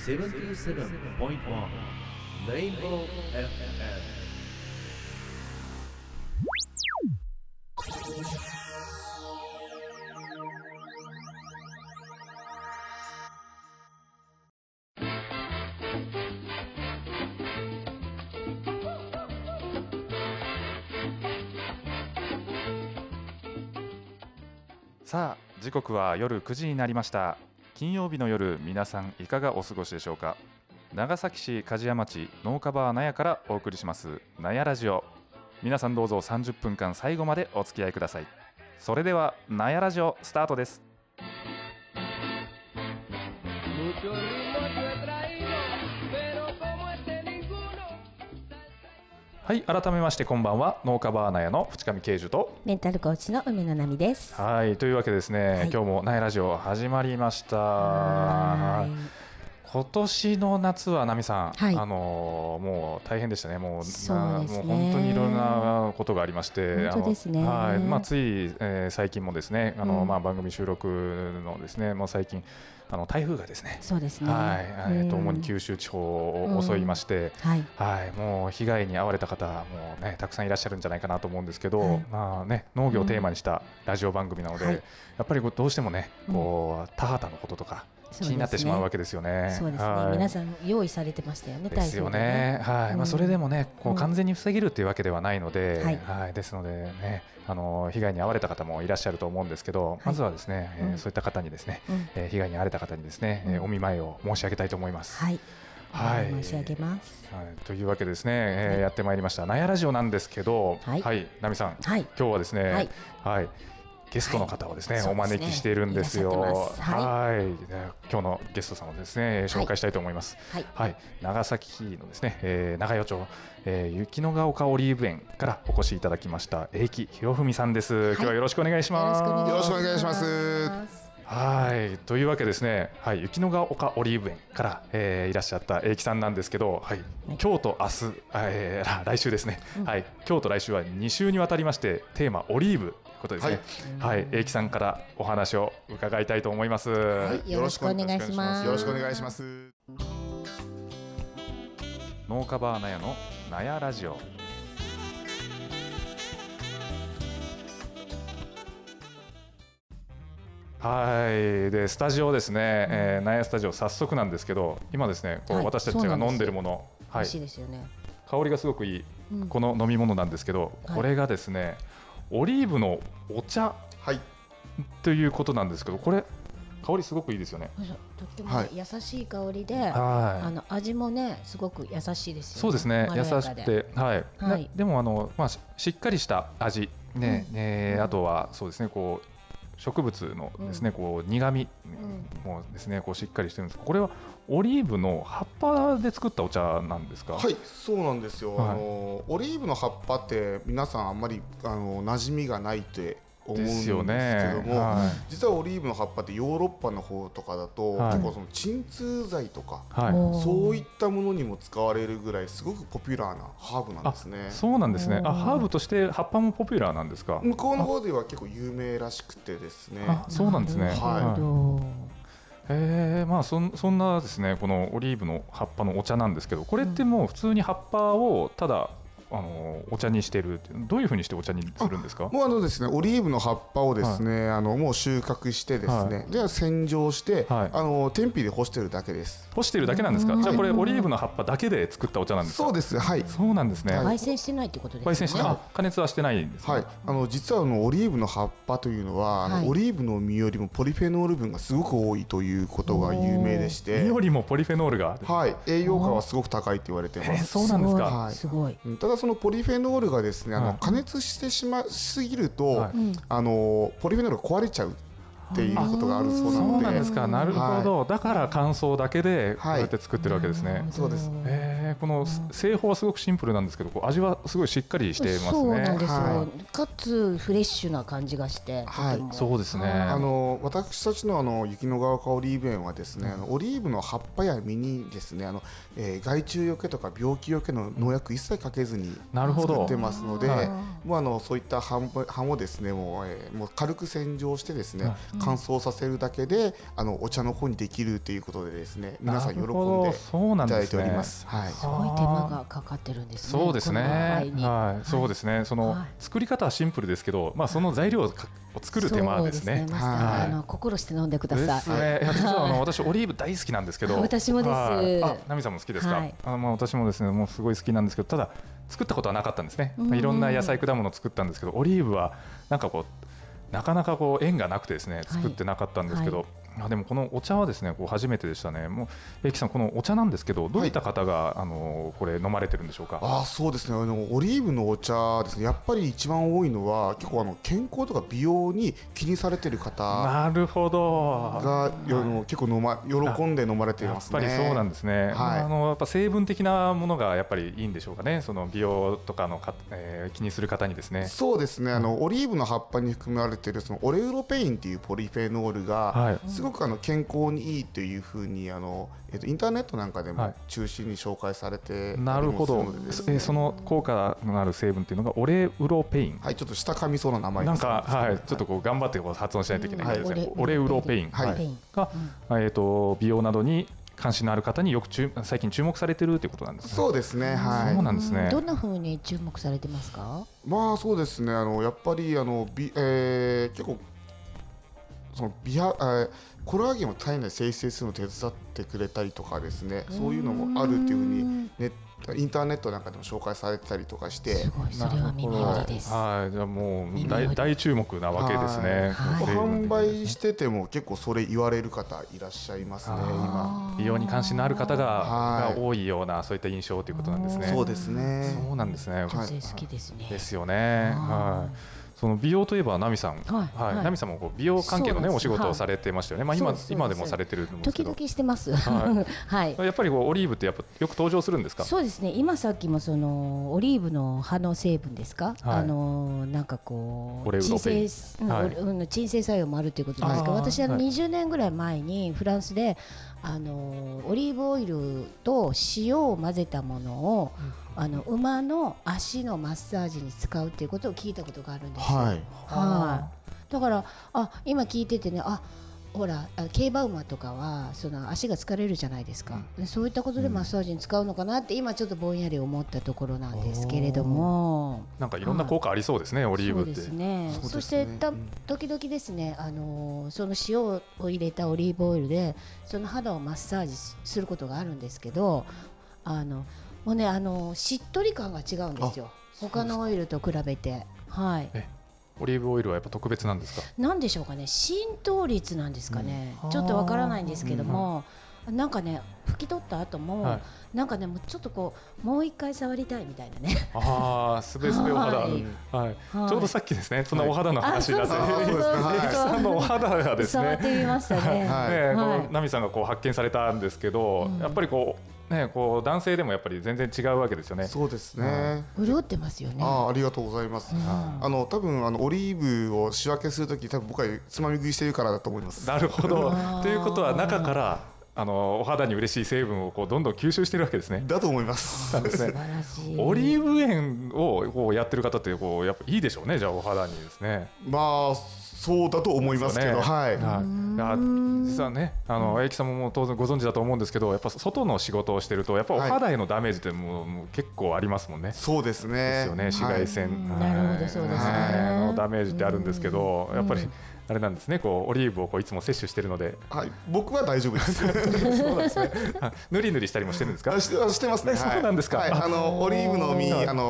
77.1 Rainbow FM。 さあ時刻は夜9時になりました。金曜日の夜、皆さんいかがお過ごしでしょうか。長崎市梶屋町農家バー納屋からお送りします納屋ラジオ。皆さんどうぞ30分間最後までお付き合いください。それでは納屋ラジオスタートです。はい、改めましてこんばんは。農家バー納屋の淵上慶樹とメンタルコーチの梅野奈美です。 はい、というわけでですね、はい、今日も納屋ラジオ始まりました。今年の夏は奈美さん、はい、もう大変でしたね。もう本当にいろんなことがありまして、 本当ですね。 はい、つい、最近もですね、番組収録のですね、もう最近台風がですね、 そうですね、 はい、主に九州地方を襲いまして、 はいはい、もう被害に遭われた方もねたくさんいらっしゃるんじゃないかなと思うんですけど、はい農業をテーマにしたラジオ番組なので、やっぱりどうしてもねこう田畑のこととか気になってしまうわけですよね。 そうですね、はい、皆さん用意されてましたよね。 ですよね。はい、それでもねこう完全に防げるというわけではないので、はい、ですのでね被害に遭われた方もいらっしゃると思うんですけど、まずはですね、そういった方にですね、被害に遭われた方にですね、お見舞いを申し上げたいと思います。 はい、 はい、 申し上げます。 はい、というわけでですね、やってまいりました納屋ラジオなんですけど、はい、奈美さん、今日はですね、はいゲストの方をですね、お招きしているんですよ。はい、今日のゲストさんをですね紹介したいと思います。はい、長崎のですね、長与町、雪のヶ丘オリーブ園からお越しいただきました永木博文さんです。今日はよろしくお願いします。 よろしくお願いします。 はい、というわけですね、はい、雪のヶ丘オリーブ園から、いらっしゃった永木さんなんですけど、はい、今日と明日、来週ですね、はい、今日と来週は2週にわたりましてテーマオリーブということですね。はい、永木さんからお話を伺いたいと思います。 はい、よろしくお願いします。 よろしくお願いします。 農家バー納屋の納屋ラジオ。はい、でスタジオですね、納屋スタジオ早速なんですけど、今ですねこう、私たちが飲んでるもの、 美味しいですよね。 香りがすごくいい、この飲み物なんですけど、これがですねオリーブのお茶、ということなんですけど、これ香りすごくいいですよね。 とっても優しい香りで、味もねすごく優しいですよね。 そうですね、優しくて、でもしっかりした味ね、あとはそうですねこう植物のですね、こう苦味もですねこうしっかりしてるんです。これはオリーブの葉っぱで作ったお茶なんですか？ はい、そうなんですよ。オリーブの葉っぱって皆さんあんまり馴染みがないって思うんですけども、実はオリーブの葉っぱってヨーロッパの方とかだと、結構その鎮痛剤とか、そういったものにも使われるぐらいすごくポピュラーなハーブなんですね。 そうなんですね。ハーブとして葉っぱもポピュラーなんですか？ 向こうの方では結構有名らしくてですね。 そうなんですね。そんなですねこのオリーブの葉っぱのお茶なんですけど、これってもう普通に葉っぱをただお茶にしている。どういうふうにしてお茶にするんですか？ もうですね、オリーブの葉っぱをですね、もう収穫してですね、で洗浄して、天日で干してるだけです。 干してるだけなんですか？じゃあこれオリーブの葉っぱだけで作ったお茶なんですか？ そうです。はい。 そうなんですね。 焙煎してないってことですね。 焙煎して、加熱はしてないんですか？ はい。実はオリーブの葉っぱというのは、オリーブの実よりもポリフェノール分がすごく多いということが有名でして、 実よりもポリフェノールが、 はい、栄養価はすごく高いと言われています。 そうなんですか？ すごい。 ただそのポリフェノールがですね、加熱してしぎると、ポリフェノールが壊れちゃうっていうことがあるそうなので。 そうなんですか。なるほど。だから乾燥だけでこうやって作ってるわけですね。 そうです。 この製法はすごくシンプルなんですけど、こう味はすごいしっかりしてますね。 そうなんですよ、かつフレッシュな感じがして、 そうですね。 私たちの雪のヶ丘オリーブ園はですね、オリーブの葉っぱや実にですね、害虫よけとか病気よけの農薬一切かけずに作ってますので、もうそういった葉をですね、もう軽く洗浄してですね、乾燥させるだけでお茶の方にできるということでですね、皆さん喜んでいただいております。 すごい手間がかかってるんですね。 そうですね。そうですね。その作り方はシンプルですけど、その材料を作る手間ですね。 心して飲んでください。 実は私オリーブ大好きなんですけど。 私もです。 ナミさんも好きですか。私もですね、もうすごい好きなんですけど、ただ作ったことはなかったんですね。いろんな野菜果物を作ったんですけど、オリーブはなんかこうなかなかこう縁がなくてですね、作ってなかったんですけど。でもこのお茶はですね、こう初めてでしたね。もう英樹さん、このお茶なんですけど、どういった方がこれ飲まれてるんでしょうか。 そうですね、オリーブのお茶ですね、やっぱり一番多いのは結構健康とか美容に気にされてる方なるほどが結構喜んで飲まれていますね。 やっぱりそうなんですね。やっぱ成分的なものがやっぱりいいんでしょうかね。その美容とかの気にする方にですね。 そうですね、オリーブの葉っぱに含まれているそのオレウロペインっていうポリフェノールが、すごく健康にいいというふうにインターネットなんかでも中心に紹介されて、 なるほど。その効果のある成分というのがオレウロペイン。 ちょっと下噛みそうな名前です。 なんかちょっとこう頑張って発音しないといけないですね。オレウロペインが美容などに関心のある方によく最近注目されているということなんですね。 そうですね。 そうなんですね。 どんな風に注目されてますか。 そうですね。やっぱり結構そのコラーゲンを体内生成するのを手伝ってくれたりとかですね、そういうのもあるっていうふうにインターネットなんかでも紹介されてたりとかして、 すごい、それは耳寄りです。 じゃあもう大注目なわけですね。 販売してても結構それ言われる方いらっしゃいますね。今美容に関心のある方が多いようなそういった印象ということなんですね。 そうですね。 そうなんですね。 女性好きですね。 ですよね。その美容といえばナミさん、ナミさんも美容関係のねお仕事をされてましたよね。今でもされてるんですけど。 時々してます。やっぱりオリーブってやっぱよく登場するんですか。 そうですね。今さっきもそのオリーブの葉の成分ですか。なんかこう鎮静作用もあるということですけど、私は20年ぐらい前にフランスでオリーブオイルと塩を混ぜたものを馬の足のマッサージに使うっていうことを聞いたことがあるんですよ。だから今聞いててね、ほら競馬馬とかはその足が疲れるじゃないですか。そういったことでマッサージに使うのかなって今ちょっとぼんやり思ったところなんですけれども、 なんかいろんな効果ありそうですね、オリーブって。 そうですね。そして時々ですね、その塩を入れたオリーブオイルでその肌をマッサージすることがあるんですけど、もうねしっとり感が違うんですよ。他のオイルと比べて。 オリーブオイルはやっぱ特別なんですか。 なんでしょうかね、浸透率なんですかね。ちょっとわからないんですけども、なんかね拭き取った後も、なんかねもうちょっとこうもう一回触りたいみたいなね。 すべすべお肌。ちょうどさっきですね、そんなお肌の話になって、さんのお肌がですね。 触ってみましたね。 ナミさんがこう発見されたんですけど、やっぱりこう男性でもやっぱり全然違うわけですよね。 そうですね。 潤ってますよね。 ありがとうございます。多分オリーブを仕分けするとき、多分僕はつまみ食いしているからだと思います。 なるほど。ということは中からお肌に嬉しい成分をこうどんどん吸収しているわけですね。 だと思います。 オリーブ園をこうやってる方ってこうやっぱいいでしょうね。じゃあお肌にですね。 そうだと思いますけど、実はね、英樹さんも当然ご存知だと思うんですけど、やっぱ外の仕事をしてるとやっぱお肌へのダメージってもう結構ありますもんね。 そうですね。 ですよね、紫外線なるほど、そうですね。 ダメージってあるんですけど、やっぱりあれなんですね、こうオリーブをこういつも摂取してるので。 僕は大丈夫です。そうなんですね。ぬりぬりしたりもしてるんですか。 してますね。 そうなんですか。 オリーブの実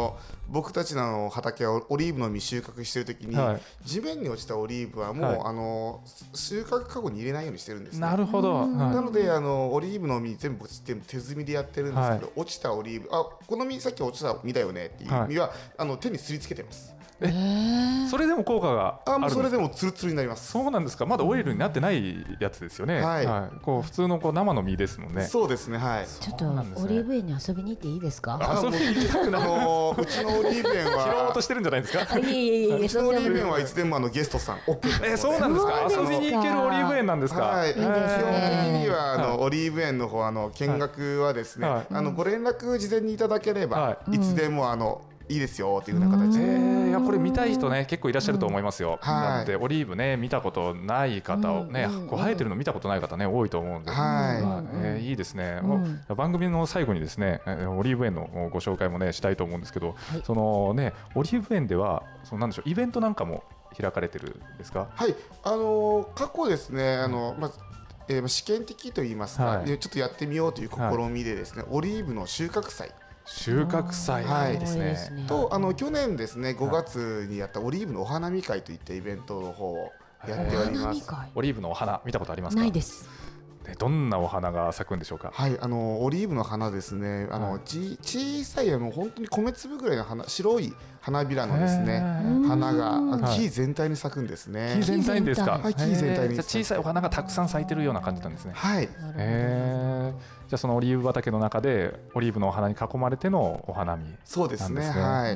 僕たちの畑はオリーブの実収穫してるときに、地面に落ちたオリーブはもう、収穫カゴに入れないようにしてるんですね。 なるほど。 なのでオリーブの実全部手摘みでやってるんですけど、落ちたオリーブ、この実さっき落ちた実だよねっていう実は手にすりつけてます。 それでも効果があるんですか？ それでもツルツルになります。 そうなんですか。まだオイルになってないやつですよね。こう普通の生の実ですもんね。 そうですね。はい。 ちょっとオリーブ園に遊びに行っていいですか？ 遊びに行きたくなる。 うちのオリーブ園は拾おうとしてるんじゃないですか？ いえうちのオリーブ園はいつでもゲストさん OK です。 そうなんですか。遊びに行けるオリーブ園なんですか？ はい。基本的にはオリーブ園の方見学はですね、ご連絡事前にいただければいつでもいいですよっていうような形で。 いやこれ見たい人ね結構いらっしゃると思いますよ。だってオリーブね見たことない方をね、こう生えてるの見たことない方ね多いと思うんで、いいですね。番組の最後にですねオリーブ園のご紹介もねしたいと思うんですけど、そのねオリーブ園ではなんでしょうイベントなんかも開かれてるんですか？ はい、過去ですね試験的といいますか、ちょっとやってみようという試みでですね、オリーブの収穫祭ですね。と去年ですね5月にやったオリーブのお花見会といったイベントの方をやっております。 オリーブのお花見たことありますか？ ないです。 どんなお花が咲くんでしょうか？ はい、オリーブの花ですね、小さい本当に米粒ぐらいの白い花びらのですね花が木全体に咲くんですね。 木全体ですか？ はい、木全体に小さいお花がたくさん咲いてるような感じなんですね。 はい。 じゃあそのオリーブ畑の中でオリーブのお花に囲まれてのお花見なんですね。 そうですね。はい。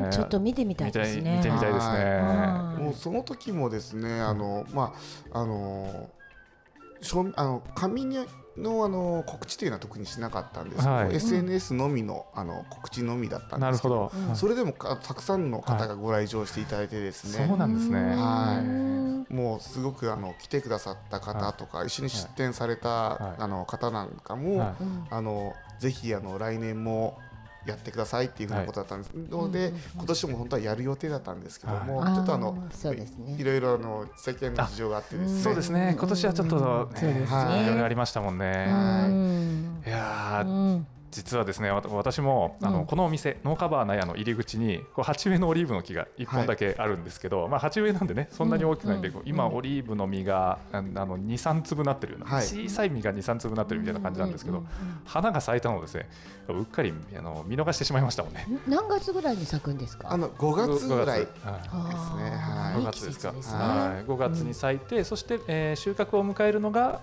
ちょっと見てみたいですね。 見てみたいですね。 もうその時もですね紙の告知というのは特にしなかったんですけど、SNS のみの告知のみだったんですけど、それでもたくさんの方がご来場していただいてですね。 そうなんですね。 はい。もうすごく来てくださった方とか一緒に出展された方なんかもぜひ来年もやってくださいっていうふうなことだったんですので、今年も本当はやる予定だったんですけども、ちょっといろいろ世間の事情があってですね。 そうですね。今年はちょっといろいろありましたもんね。いや実はですね私もこのお店農家バー納屋の入り口に鉢植えのオリーブの木が1本だけあるんですけど、鉢植えなんでねそんなに大きくないんで、今オリーブの実が2、3粒なってるような、小さい実が2、3粒なってるみたいな感じなんですけど、花が咲いたのをですねうっかり見逃してしまいましたもんね。 何月ぐらいに咲くんですか ？5月ぐらいですね。 5月ですか。5月に咲いて、そして収穫を迎えるのが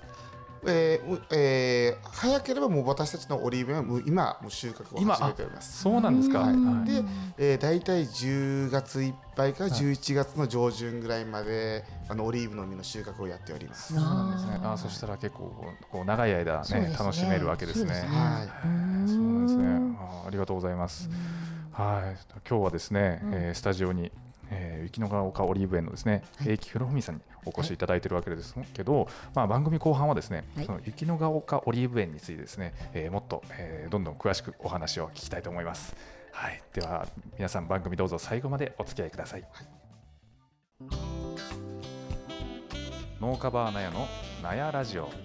早ければもう私たちのオリーブ園は今もう収穫を始めております。 そうなんですか。 で、大体10月いっぱいから11月の上旬ぐらいまでオリーブの実の収穫をやっております。 そうなんですね。そしたら結構長い間ね楽しめるわけですね。そうなんですね。ありがとうございます。今日はですねスタジオに雪のヶ丘オリーブ園のですね英木博文さんにお越しいただいているわけですけど、番組後半はですねその雪のヶ丘オリーブ園についてですねもっとどんどん詳しくお話を聞きたいと思います。では皆さん番組どうぞ最後までお付き合いください。農家バー納屋の納屋ラジオ。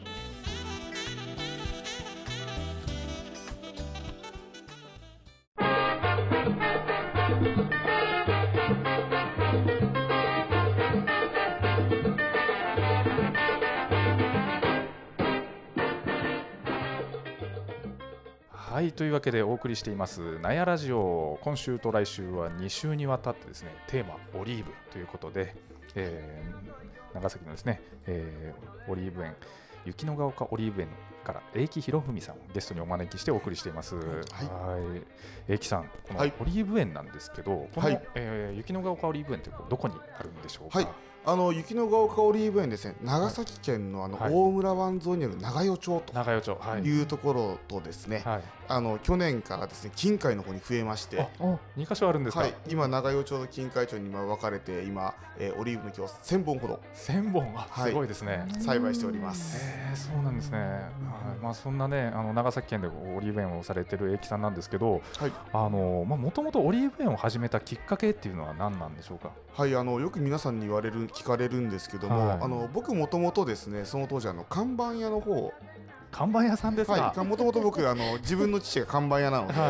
というわけでお送りしています納屋ラジオ、今週と来週は2週にわたってですねテーマオリーブということで、長崎のですね、オリーブ園雪のヶ丘オリーブ園から英木博文さんをゲストにお招きしてお送りしています。英木さん、このオリーブ園なんですけど、この、雪のヶ丘オリーブ園ってどこにあるんでしょうか？ 雪のヶ丘オリーブ園ですね、長崎県の大村湾沿いにある長与町というところとですね、去年からですね近海の方に増えまして、 2カ所あるんですか？ 今長与町と近海町に分かれて今オリーブの木を1000本ほど 1000本すごいですね、 栽培しております。 そうなんですね。そんなね長崎県でオリーブ園をされてる英木さんなんですけど、もともとオリーブ園を始めたきっかけっていうのは何なんでしょうか？ よく皆さんに聞かれるんですけども、僕もともとですねその当時看板屋の方、 看板屋さんですか？ もともと僕自分の父が看板屋なので、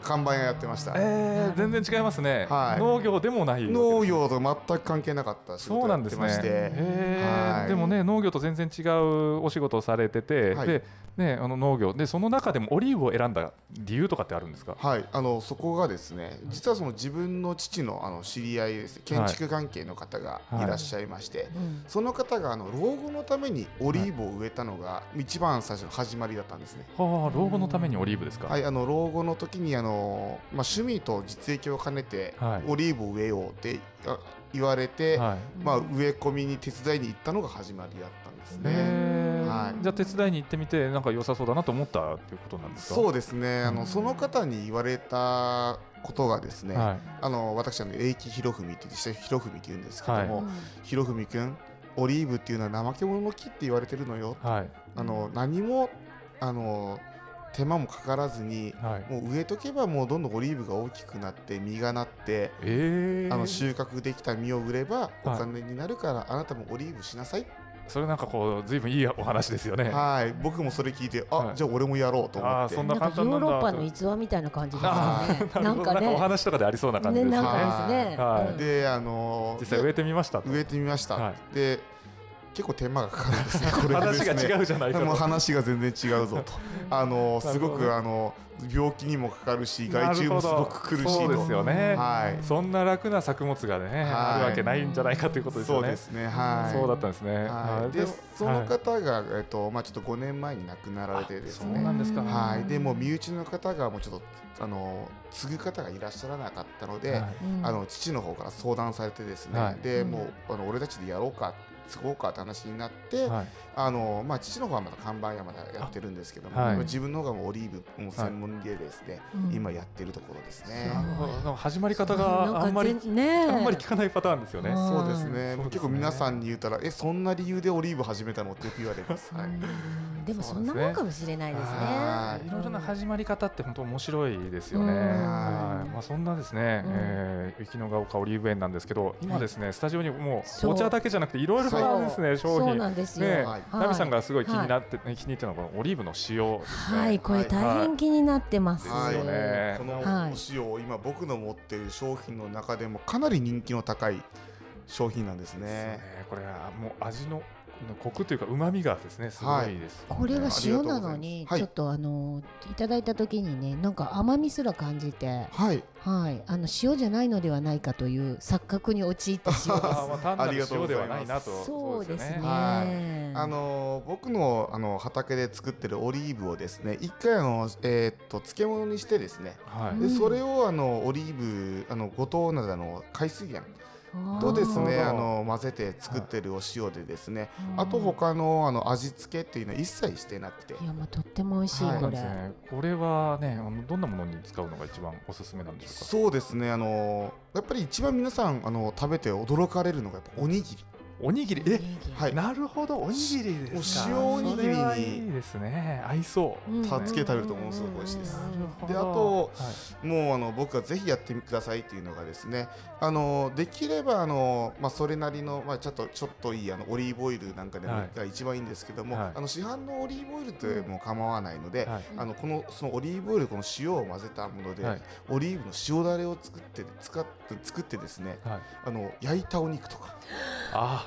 看板屋やってました。 全然違いますね。 はい、 農業でもない。 農業と全く関係なかった仕事をやってまして。 はい、でもね農業と全然違うお仕事をされてて、はい、でね農業でその中でもオリーブを選んだ理由とかってあるんですか？ はい、そこがですね、実はその自分の父の知り合いですね、建築関係の方がいらっしゃいまして、はい、その方が老後のためにオリーブを植えたのが一番最初の始まりだったんですね。 はあ、老後のためにオリーブですか？ はい、老後の時に趣味と実益を兼ねてオリーブを植えようって言われて、はい、植え込みに手伝いに行ったのが始まりだったんですね。はい、 じゃあ手伝いに行ってみてなんか良さそうだなと思ったっていうことなんですか？ そうですね、その方に言われたことがですね、はい、私英樹博文って博文って言うんですけども、はい、博文君オリーブっていうのは怠け者の木って言われてるのよ、はい、何も手間もかからずに、はい、もう植えとけばもうどんどんオリーブが大きくなって実がなって、収穫できた実を売ればお金になるから、はい、あなたもオリーブしなさい。 それなんかこう随分いいお話ですよね。 はい、僕もそれ聞いてはい、じゃあ俺もやろうと思って。 そんな簡単なんだ。ヨーロッパの逸話みたいな感じですね。なんかね、 お話とかでありそうな感じですね。 なんかですね。 はい、 で実際植えてみました。 植えてみました。はい、で結構手間がかかるんですね。 これ話が違うじゃないかと。 もう話が全然違うぞと。すごく病気にもかかるし害虫もすごく苦しいと。 そうですよね。 はい。 そんな楽な作物がね、あるわけないんじゃないかということですよね。 そうですね。はい。 そうだったんですね。 はい。でその方がちょっと5年前に亡くなられてですね。 そうなんですか。 はい。でも身内の方がもうちょっと継ぐ方がいらっしゃらなかったので、父の方から相談されてですね。でもう俺たちでやろうか。継ごうかって話になって、はい、父の方はまだ看板屋まだやってるんですけども、はい、自分の方がもうオリーブ専門でですね、はい、今やってるところですね。 始まり方があんまり聞かないパターンですよね。 そうですね。結構皆さんに言ったらそんな理由でオリーブ始めたのってよく言われます。はい、 でもそんなもんかもしれないですね。 いろいろな始まり方って本当面白いですよね。そんなですね、雪のヶ丘オリーブ園なんですけど、今ですねスタジオにもうお茶だけじゃなくていろいろですね、商品。そうなんですよ。ナミさんがすごい気に入ってるのはこのオリーブの塩ですね。 はい、これ大変気になってますよね。このお塩、今僕の持っている商品の中でもかなり人気の高い商品なんですね。 これはもう味のコクというか旨味がですねすごいです。 これは塩なのにちょっといただいた時にねなんか甘みすら感じて、はいはい、塩じゃないのではないかという錯覚に陥った塩です。 単なる塩ではないなと。 そうですね。 僕の畑で作ってるオリーブをですね一回漬物にしてですね、でそれをオリーブ五島灘の海水源とですね混ぜて作ってるお塩でですね、あと他の味付けっていうのは一切してなくて、 いやもうとっても美味しい、これ。 これはねどんなものに使うのが一番おすすめなんでしょうか？ そうですね、やっぱり一番皆さん食べて驚かれるのがやっぱおにぎり。 おにぎり、はい、なるほど、おにぎりですか。 塩おにぎりにいいですね、合いそう。 つけ食べるとものすごく美味しいです。で、あと、もう僕がぜひやってくださいっていうのがですね、できればそれなりのちょっといいオリーブオイルなんかでもが一番いいんですけども、市販のオリーブオイルでも構わないので、そのオリーブオイルこの塩を混ぜたもので、オリーブの塩だれを作ってですね、焼いたお肉とか。 はい、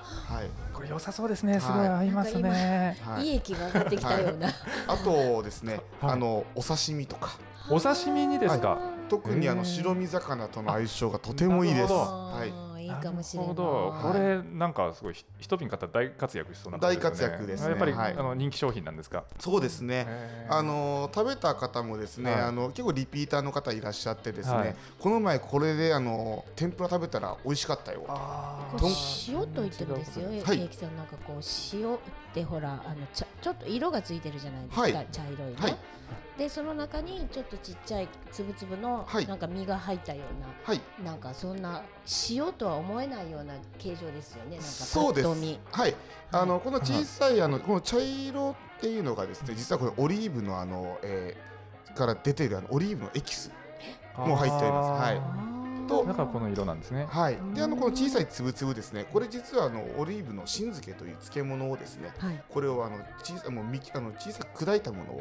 これ良さそうですね。すごい合いますね。 いい液が上がってきたような。 あとですね、お刺身とか。 お刺身にですか。 特に白身魚との相性がとてもいいです。はい。 いいかもしれない。 これなんかすごい一瓶買ったら大活躍しそうな感じですね。 大活躍ですね。 やっぱり人気商品なんですか？ そうですね。食べた方もですね、結構リピーターの方いらっしゃってですね、この前これで天ぷら食べたら美味しかったよ。 塩と言ってもですよ。英樹さんなんかこう塩ってほらちょっと色がついてるじゃないですか。茶色いね。でその中にちょっとちっちゃいつぶつぶのなんか身が入ったような、なんかそんな塩とは思えないような形状ですよね。なんかそうです。はい。この小さいこの茶色っていうのがですね、実はこれオリーブのから出ているオリーブのエキスも入っています。はい。 だからこの色なんですね。 はい。でこの小さいつぶつぶですね。これ実はオリーブの新漬けという漬物をですね。これを小さく砕いたものを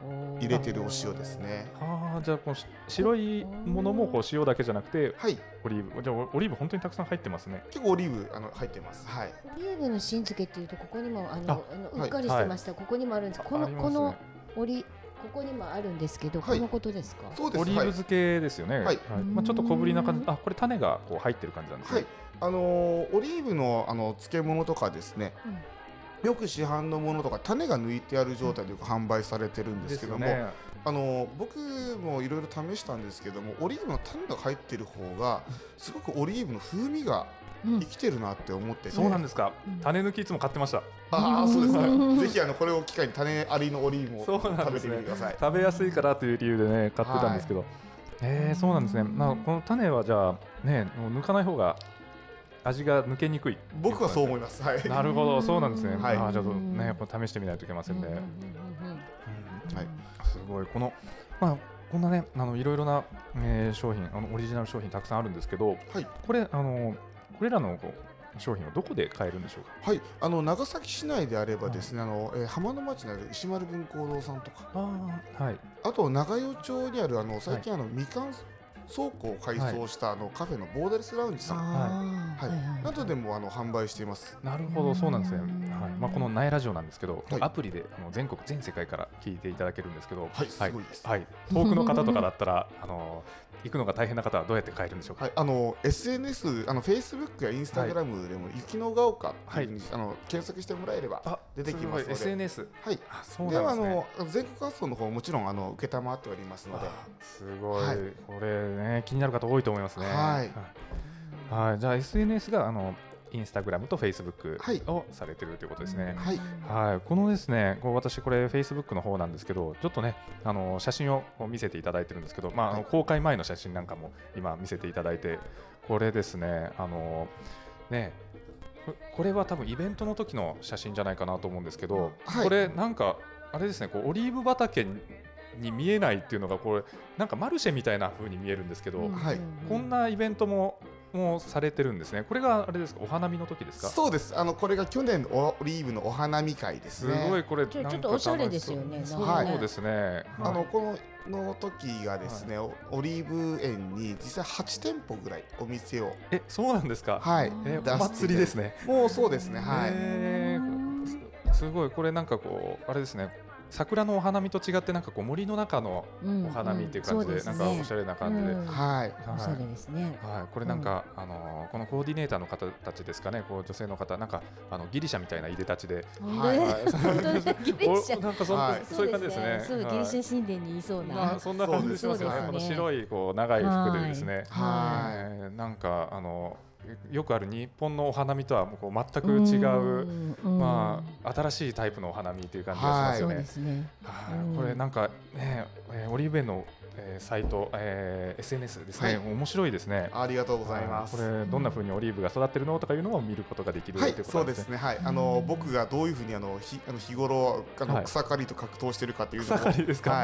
入れてるお塩ですね。 じゃあこの白いものもこう塩だけじゃなくて、 はい、 オリーブ、じゃあオリーブ本当にたくさん入ってますね。 結構オリーブ入ってます。はい。 オリーブの新漬けっていうとここにもうっかりしてました。ここにもあるんです。このここにもあるんですけど、このことですか？ そうです。オリーブ漬けですよね。はい。まあちょっと小ぶりな感じ。これ種がこう入ってる感じなんですね。 はい。オリーブの漬物とかですね。よく市販のものとか種が抜いてある状態でよく販売されてるんですけども、僕もいろいろ試したんですけども、オリーブの種が入ってる方がすごくオリーブの風味が生きてるなって思ってて、 そうなんですか。種抜きいつも買ってました。 そうですね。ぜひこれを機会に種ありのオリーブを食べてみてください。 食べやすいからという理由でね買ってたんですけど、そうなんですね。まあこの種はじゃあね抜かない方が味が抜けにくい。 僕はそう思います。はい。 なるほど、そうなんですね。はい。ちょっとねこれ試してみないといけませんね。はい。すごいこのこんなねいろいろな商品オリジナル商品たくさんあるんですけど、これこれらの商品はどこで買えるんでしょうか？ はい、長崎市内であればですね、浜の町にある石丸文工堂さんとか、あと長与町にある最近みかん倉庫を改装したカフェのボーダレスラウンジさんなどでも販売しています。 なるほど、そうなんですね。はい。この苗ラジオなんですけど、アプリで全国全世界から聞いていただけるんですけど、 はい、すごいです。 はい。遠くの方とかだったら行くのが大変な方はどうやって買えるんでしょうか？ SNS、Facebook や Instagram でも雪のが丘っていうふうに検索してもらえれば出てきますので、 SNS、 はい、では全国活動の方もちろん承っておりますので、 すごい、これね気になる方多いと思いますね。はい。じゃあ SNS がインスタグラムとフェイスブックをされているということですね。はい。このですね、私これフェイスブックの方なんですけど、ちょっとね写真を見せていただいてるんですけど、公開前の写真なんかも今見せていただいて、これですねこれは多分イベントの時の写真じゃないかなと思うんですけど、これなんかあれですね、オリーブ畑に見えないっていうのがこれなんかマルシェみたいな風に見えるんですけど、こんなイベントもされてるんですね。これがあれですか、お花見の時ですか？ そうです。これが去年オリーブのお花見会ですね。 すごいこれちょっとおしゃれですよね。 そうですね。 この時がですね、オリーブ園に実際8店舗ぐらいお店を。 そうなんですか。 はい。 お祭りですね。 もうそうですね。はい。 すごいこれなんかあれですね。桜のお花見と違ってなんか森の中のお花見っていう感じでなんかおしゃれな感じで、 おしゃれですね。 これなんかこのコーディネーターの方たちですかね、女性の方なんかギリシャみたいないでたちで、 ギリシャなんかそういう感じですね。 そう、ギリシャ神殿にいそうなそんな感じしますよね。この白い長い服でですね、なんかよくある日本のお花見とは全く違う、新しいタイプのお花見という感じがしますよね。これなんかね、オリーブ園のサイト、SNS ですね、面白いですね。 ありがとうございます。 これどんな風にオリーブが育ってるのとかいうのを見ることができるということですね。 はい、僕がどういう風に日頃草刈りと格闘してるかというのも、 草刈りですか？ はい、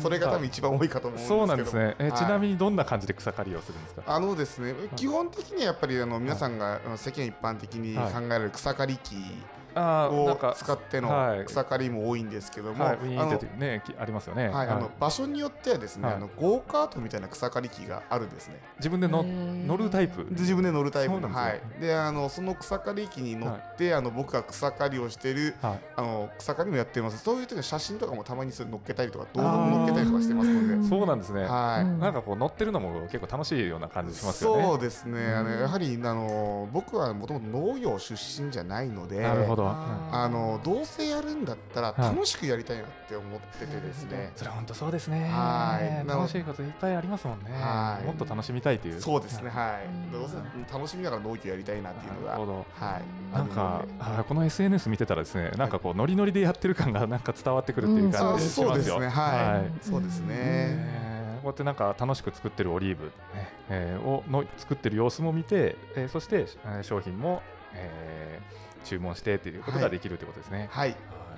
それが多分一番多いかと思うんですけど。 そうなんですね。ちなみにどんな感じで草刈りをするんですか？ ですね、基本的にはやっぱり皆さんが世間一般的に考える草刈り機を使っての草刈りも多いんですけども、 ありますよね。 場所によってはですね、ゴーカートみたいな草刈り機があるんですね。 自分で乗るタイプ。 自分で乗るタイプの。で、その草刈り機に乗って僕が草刈りをしてる草刈りもやってます。そういう時の写真とかもたまに乗っけたりとか動画も乗っけたりとかしてますので。 そうなんですね。なんか乗ってるのも結構楽しいような感じしますよね。 そうですね。やはり僕はもともと農業出身じゃないので。 なるほど。 どうせやるんだったら楽しくやりたいなって思っててですね。 それ本当そうですね。楽しいこといっぱいありますもんね。もっと楽しみたいという。 そうですね。はい。どうせ楽しみながら農業やりたいなっていうのが。なるほど。はい。 なんかこの SNS 見てたらですね、なんかノリノリでやってる感がなんか伝わってくるっていう感じしますよ。 そうですね。はい。そうですね。 こうやってなんか楽しく作ってるオリーブを作ってる様子も見て、そして商品も注文してということができるということですね。 はい。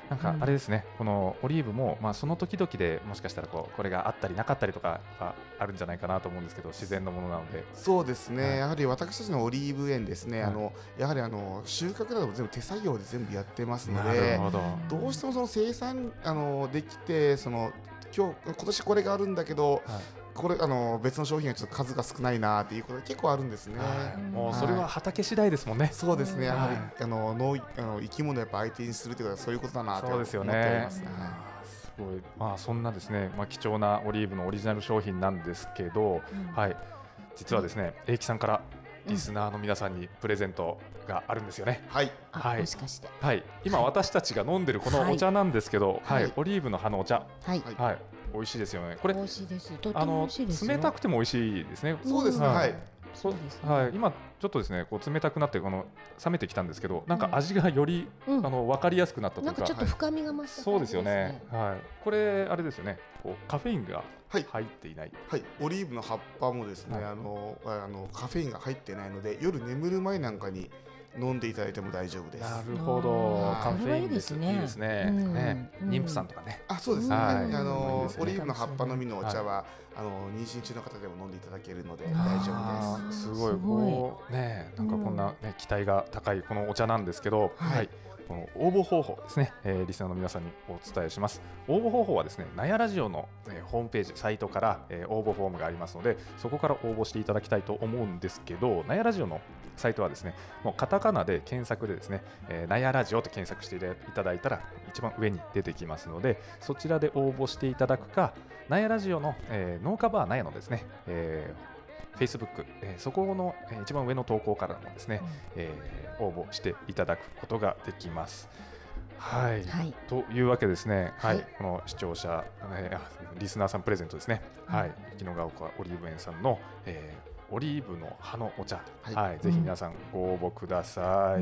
なんかあれですね、このオリーブもその時々でもしかしたらこれがあったりなかったりとかあるんじゃないかなと思うんですけど、自然のものなので。 そうですね、やはり私たちのオリーブ園ですね、やはり収穫なども全部手作業で全部やってますので、どうしてもその生産できて今年これがあるんだけど、これ別の商品がちょっと数が少ないなっていうことが結構あるんですね。 もうそれは畑次第ですもんね。 そうですね、やはり生き物をやっぱ相手にするということはそういうことだなと思っておりますね。 すごい、そんなですね、貴重なオリーブのオリジナル商品なんですけど、実はですね、英樹さんからリスナーの皆さんにプレゼントがあるんですよね。 もしかして、 今私たちが飲んでるこのお茶なんですけど、オリーブの葉のお茶、美味しいですよね。これ美味しいです。とても美味しいですよ。冷たくても美味しいですね。 そうですね。 今ちょっとですね、冷たくなって冷めてきたんですけど、なんか味がより分かりやすくなったというか、 なんかちょっと深みが増した。 そうですよね。これあれですよね。カフェインが入っていない。 オリーブの葉っぱもですね、カフェインが入ってないので、夜眠る前なんかに飲んでいただいても大丈夫です。 なるほど。カフェインですね。いいですね。妊婦さんとかね。 そうですね。オリーブの葉っぱのみのお茶は妊娠中の方でも飲んでいただけるので大丈夫です。 すごいなんかこんな期待が高いこのお茶なんですけど、この応募方法ですね、リスナーの皆さんにお伝えします。応募方法はですね、ナヤラジオのホームページ、サイトから応募フォームがありますので、そこから応募していただきたいと思うんですけど、ナヤラジオのサイトはですね、もうカタカナで検索でですね、ナヤラジオと検索していただいたら一番上に出てきますので、そちらで応募していただくか、ナヤラジオの、農家バーナヤのですね、Facebook、そこの一番上の投稿からもですね、応募していただくことができます。というわけですね、この視聴者、リスナーさんプレゼントですね、雪のヶ丘オリーブ園さんの、オリーブの葉のお茶、ぜひ皆さんご応募ください。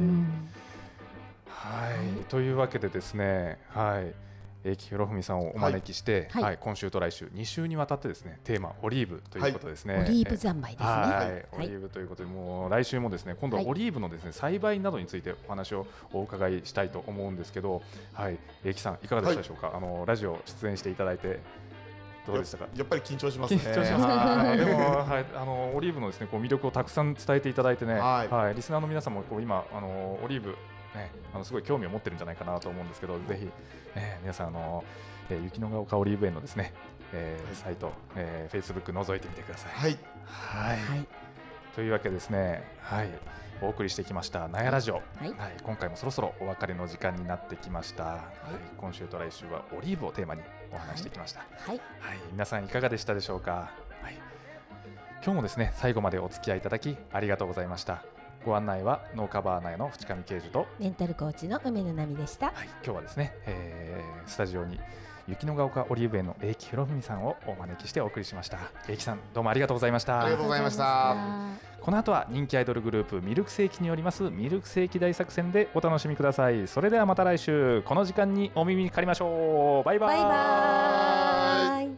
というわけでですね、英樹博文さんをお招きして、今週と来週2週にわたってですね、テーマオリーブということですね。 オリーブ三昧ですね。 オリーブということで、もう来週もですね、今度はオリーブのですね、栽培などについてお話をお伺いしたいと思うんですけど、英樹さんいかがでしたでしょうか。ラジオ出演していただいてどうでしたか。 やっぱり緊張しますね。 緊張しますでも、オリーブのですね、魅力をたくさん伝えていただいてね、リスナーの皆さんも今オリーブすごい興味を持ってるんじゃないかなと思うんですけど、ぜひ、皆さん雪のヶ丘オリーブ園のですね、サイト、Facebook 覗いてみてください。というわけですね、お送りしてきましたナヤラジオ、今回もそろそろお別れの時間になってきました。今週と来週はオリーブをテーマにお話してきました。皆さんいかがでしたでしょうか。今日もですね、最後までお付き合いいただきありがとうございました。ご案内は農家バーナヤの淵上啓二とメンタルコーチの梅野奈美でした。 今日はですね、スタジオに雪のヶ丘オリーブ園の英樹博文さんをお招きしてお送りしました。英樹さん、どうもありがとうございました。 ありがとうございました。 この後は人気アイドルグループミルクセーキによりますミルクセーキ大作戦でお楽しみください。それではまた来週この時間にお耳にかかりましょう。バイバイ。 バイバイ。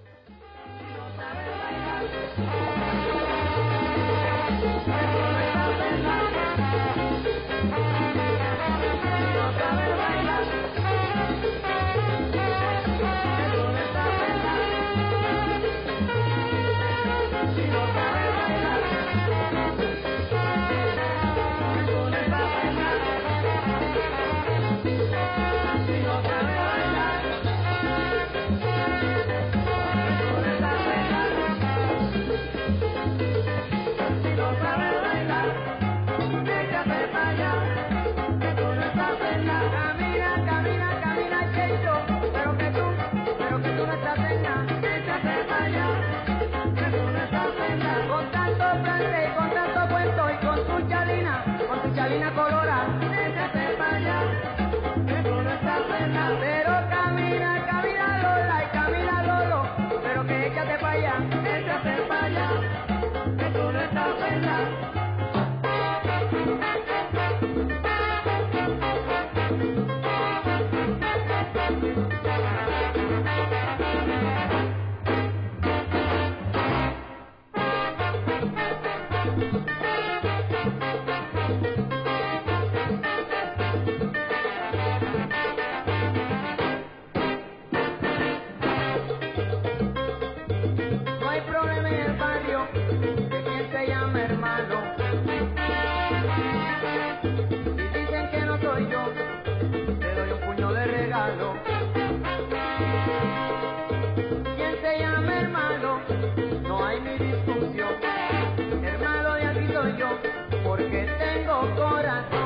hermano. ¿Quién se llama hermano? No hay ni discusión. Hermano de aquí soy yo, porque tengo corazón.